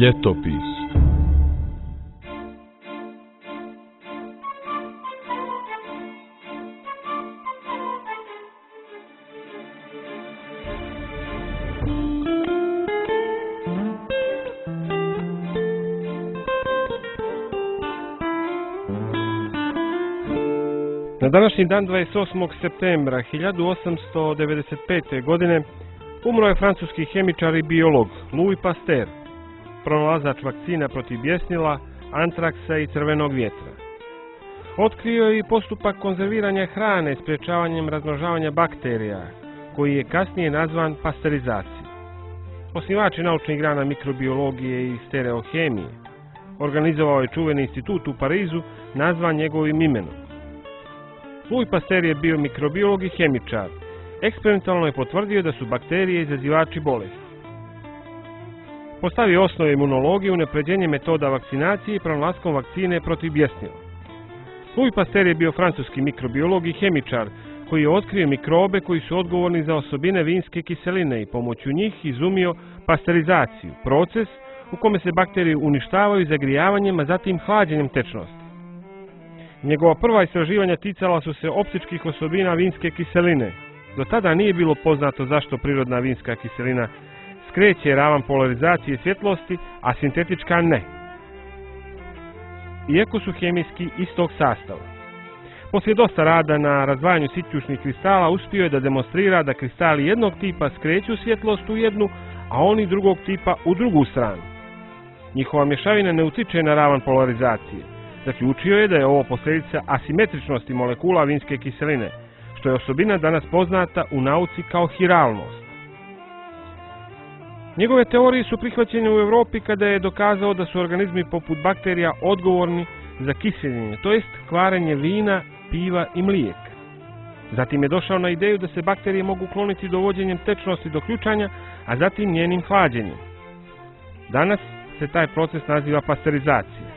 Ljetopis. Na današnji dan 28. septembra 1895. godine umro je francuski hemičar i biolog Louis Pasteur, pronalazač vakcina protiv bjesnila, antraksa i crvenog vjetra. Otkrio je i postupak konzerviranja hrane sprječavanjem razmnožavanja bakterija, koji je kasnije nazvan pasterizacijom. Osnivač je naučnih grana mikrobiologije i stereohemije. Organizovao je čuveni institut u Parizu nazvan njegovim imenom. Louis Pasteur je bio mikrobiolog i hemičar. Eksperimentalno je potvrdio da su bakterije izazivači bolesti. Postavio osnove imunologije, unapređenje metoda vakcinacije i pronalaskom vakcine protiv bjesnila. Louis Pasteur je bio francuski mikrobiolog i hemičar koji je otkrio mikrobe koji su odgovorni za osobine vinske kiseline i pomoću njih izumio pasterizaciju, proces u kome se bakterije uništavaju zagrijavanjem, a zatim hlađenjem tečnosti. Njegova prva istraživanja ticala su se optičkih osobina vinske kiseline. Do tada nije bilo poznato zašto prirodna vinska kiselina skreće ravan polarizacije svjetlosti, a sintetička ne, iako su hemijski istog sastava. Poslije dosta rada na razdvajanju sićušnih kristala uspio je da demonstrira da kristali jednog tipa skreću svjetlost u jednu, a oni drugog tipa u drugu stranu. Njihova mješavina ne utiče na ravan polarizacije. Zaključio je da je ovo posljedica asimetričnosti molekula vinske kiseline, što je osobina danas poznata u nauci kao hiralnost. Njegove teorije su prihvaćene u Europi kada je dokazao da su organizmi poput bakterija odgovorni za kiseljenje, to jest kvarenje vina, piva i mlijeka. Zatim je došao na ideju da se bakterije mogu kloniti dovođenjem tečnosti do ključanja, a zatim njenim hlađenjem. Danas se taj proces naziva pasterizacija.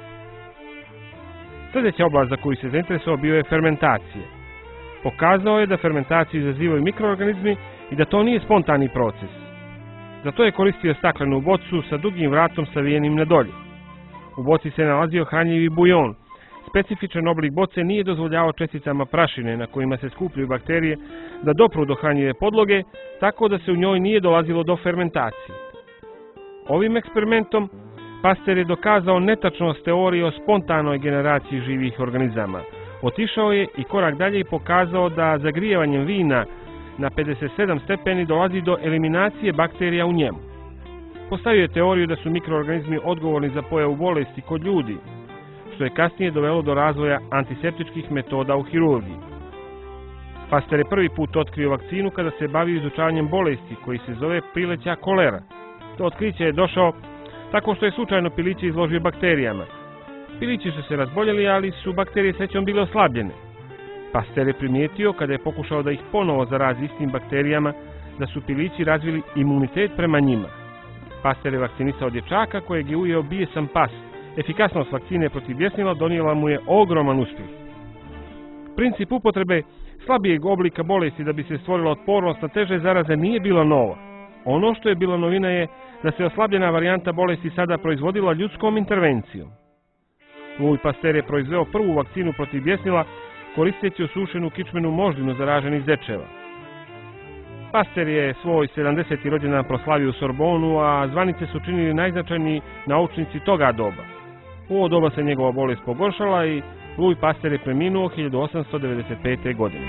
Sljedeća oblast za koju se zainteresovao bio je fermentacija. Pokazao je da fermentaciju izazivaju mikroorganizmi i da to nije spontani proces. Zato je koristio staklenu bocu sa dugim vratom savijenim na dolje. U boci se nalazio hranjivi bujon. Specifičan oblik boce nije dozvoljavao česticama prašine na kojima se skupljaju bakterije da dopru do hranjive podloge, tako da se u njoj nije dolazilo do fermentacije. Ovim eksperimentom Pasteur je dokazao netačnost teorije o spontanoj generaciji živih organizama. Otišao je i korak dalje i pokazao da zagrijevanjem vina na 57 stepeni dolazi do eliminacije bakterija u njemu. Postavio je teoriju da su mikroorganizmi odgovorni za pojavu bolesti kod ljudi, što je kasnije dovelo do razvoja antiseptičkih metoda u hirurgiji. Pasteur je prvi put otkrio vakcinu kada se bavio izučavanjem bolesti koji se zove prileća kolera. To otkriće je došao tako što je slučajno piliće izložio bakterijama. Pilići su se razboljeli, ali su bakterije srećom bile oslabljene. Pasteur je primijetio, kada je pokušao da ih ponovo zarazi istim bakterijama, da su pilići razvili imunitet prema njima. Pasteur je vakcinisao dječaka kojeg je ujeo bijesan pas. Efikasnost vakcine protiv bjesnila donijela mu je ogroman uspjeh. Princip upotrebe slabijeg oblika bolesti da bi se stvorila otpornost na teže zaraze nije bila nova. Ono što je bila novina je da se oslabljena varijanta bolesti sada proizvodila ljudskom intervencijom. Louis Pasteur je proizveo prvu vakcinu protiv bjesnila koristeći osušenu kičmenu moždinu zaraženih zečeva. Pasteur je svoj 70. rođendan proslavio u Sorbonu, a zvanice su činili najznačajniji naučnici toga doba. U ovo doba se njegova bolest pogoršala i Louis Pasteur je preminuo 1895. godine.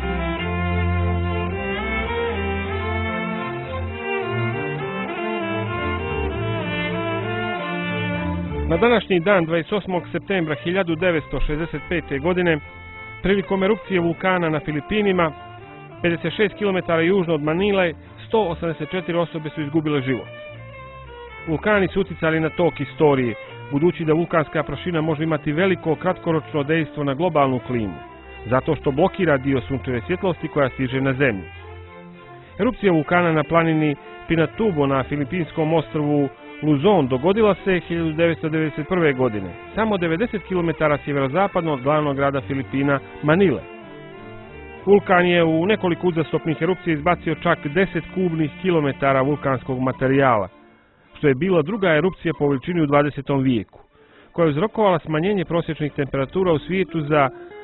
Na današnji dan, 28. septembra 1965. godine, prilikom erupcije vulkana na Filipinima, 56 km južno od Manile, 184 osobe su izgubile život. Vulkani su uticali na tok istorije, budući da vulkanska prašina može imati veliko kratkoročno dejstvo na globalnu klimu, zato što blokira dio sunčeve svjetlosti koja stiže na zemlju. Erupcija vulkana na planini Pinatubo na filipinskom ostrvu Luzon dogodila se 1991. godine, samo 90 km sjeverozapadno od glavnog grada Filipina, Manile. Vulkan je u nekoliko uzastopnih erupcija izbacio čak 10 kubnih kilometara vulkanskog materijala, što je bila druga erupcija po veličini u 20. vijeku, koja je uzrokovala smanjenje prosječnih temperatura u svijetu za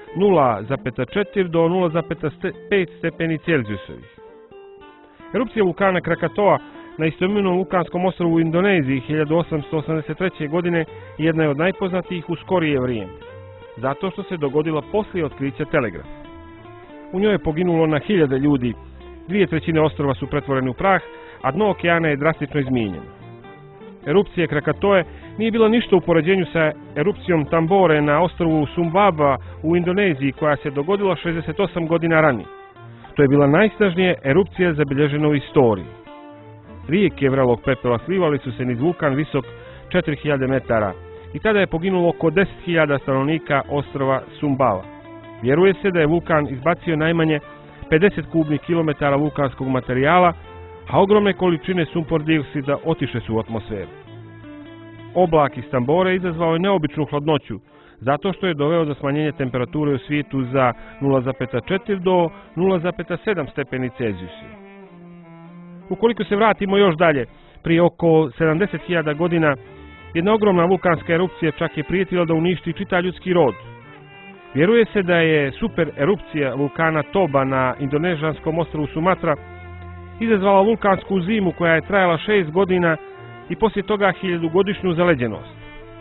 0,4 do 0,5 stepeni Celzijusovih. Erupcija vulkana Krakatoa na istoimenom vulkanskom ostrvu u Indoneziji 1883. godine jedna je od najpoznatijih u skorije vrijeme, zato što se dogodila poslije otkrića telegrafa. U njoj je poginulo na hiljade ljudi, 2/3 ostrva su pretvorene u prah, a dno okeana je drastično izmijenjeno. Erupcija Krakatoe nije bila ništa u poređenju sa erupcijom Tambore na ostrvu Sumbawa u Indoneziji koja se dogodila 68 godina ranije. To je bila najsnažnija erupcija zabilježena u istoriji. Rijeke vrelog pepela slivali su se niz vulkan visok 4000 metara i tada je poginulo oko 10.000 stanovnika ostrva Sumbawa. Vjeruje se da je vulkan izbacio najmanje 50 kubnih kilometara vulkanskog materijala, a ogromne količine sumpor dioksida otišle su u atmosferu. Oblak iz Tambore izazvao je neobičnu hladnoću, zato što je doveo do smanjenja temperature u svijetu za 0,4 do 0,7 stepeni Celzijusija. Ukoliko se vratimo još dalje, prije oko 70.000 godina, jedna ogromna vulkanska erupcija čak je prijetila da uništi čitav ljudski rod. Vjeruje se da je super erupcija vulkana Toba na indonežanskom ostrvu Sumatra izazvala vulkansku zimu koja je trajala 6 godina i poslije toga 1000-godišnju zaleđenost.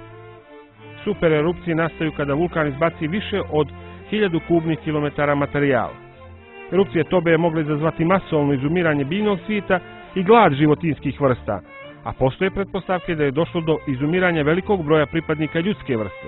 Super erupcije nastaju kada vulkan izbaci više od 1000 kubnih kilometara materijala. Erupcije Tobe je mogla izazvati masovno izumiranje biljnog svijeta i glad životinjskih vrsta, a postoje pretpostavke da je došlo do izumiranja velikog broja pripadnika ljudske vrste.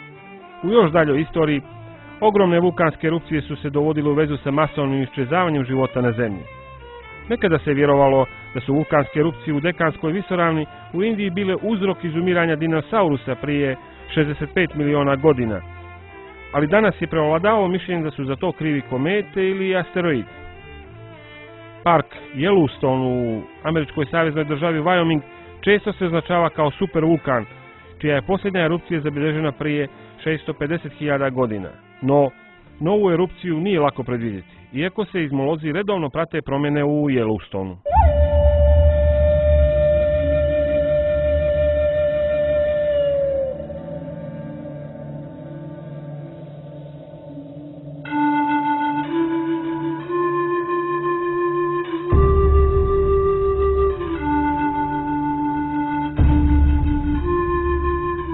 U još daljoj istoriji, ogromne vulkanske erupcije su se dovodile u vezu sa masovnim iščezavanjem života na Zemlji. Nekada se vjerovalo da su vulkanske erupcije u Dekanskoj visoravni u Indiji bile uzrok izumiranja dinosaurusa prije 65 miliona godina, ali danas je prevladavalo mišljenje da su za to krivi komete ili asteroidi. Park Yellowstone u američkoj saveznoj državi Wyoming često se označava kao super vulkan, čija je posljednja erupcija zabilježena prije 650.000 godina. No, novu erupciju nije lako predvidjeti, iako se izmolozi redovno prate promjene u Yellowstoneu.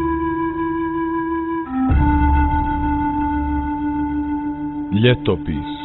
Ljetopis.